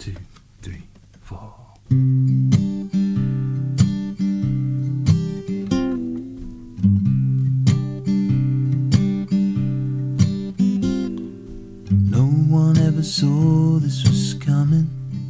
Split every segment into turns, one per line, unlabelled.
2, 3, 4. No one ever saw this was coming.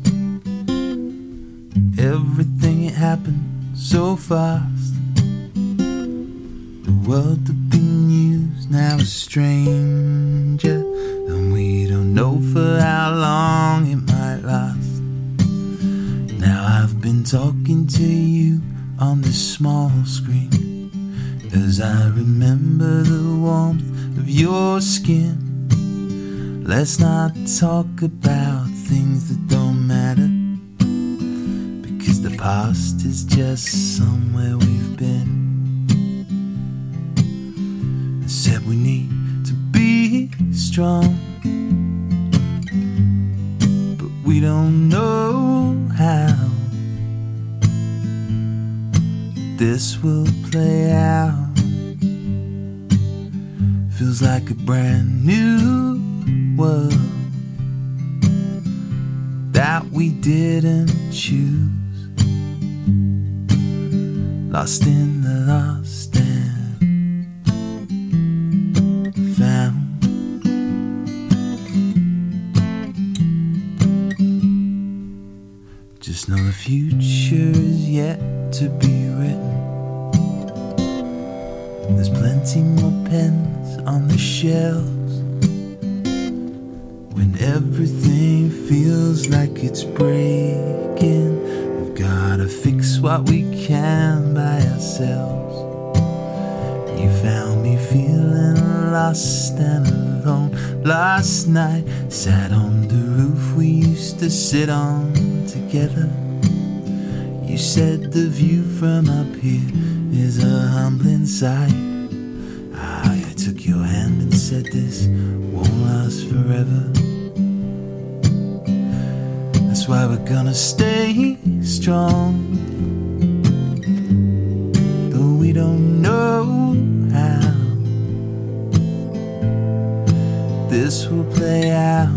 Everything it happened so fast. The world to be used now a stranger, and we don't know for how long it might last. Now I've been talking to you on this small screen, as I remember the warmth of your skin. Let's not talk about things that don't matter, because the past is just somewhere we've been. I said we need to be strong, but we don't know how this will play out. Feels like a brand new world that we didn't choose. Lost in the lost and found. Just know the future is yet to be written. There's plenty more pens on the shelves. When everything feels like it's breaking, we've gotta fix what we can by ourselves. You found me feeling lost and alone last night. Sat on the roof we used to sit on together. You said the view from up here is a humbling sight. I took your hand and said this won't last forever. That's why we're gonna stay strong, though we don't know how this will play out.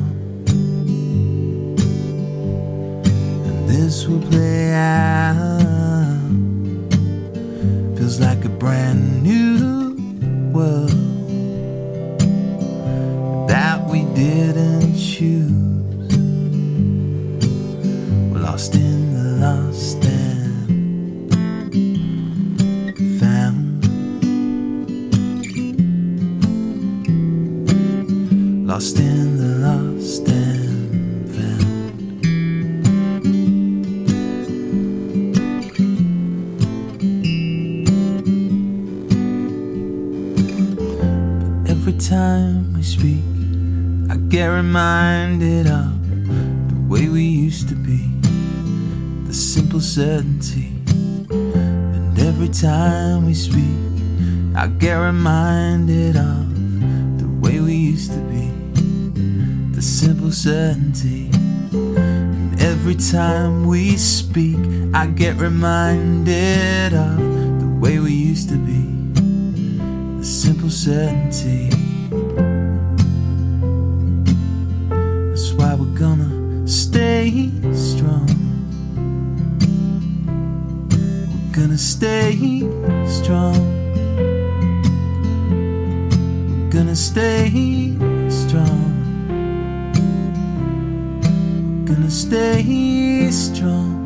And this will play out. Feels like a brand new world that we didn't choose. We're lost in the lost and found. Lost in the lost and found. But every time we speak, I get reminded of the way we used to be, the simple certainty. And every time we speak, I get reminded of the way we used to be, the simple certainty. And every time we speak, I get reminded of the way we used to be, the simple certainty. That's why we're gonna stay strong. We're gonna stay strong. We're gonna stay strong. We're gonna stay strong.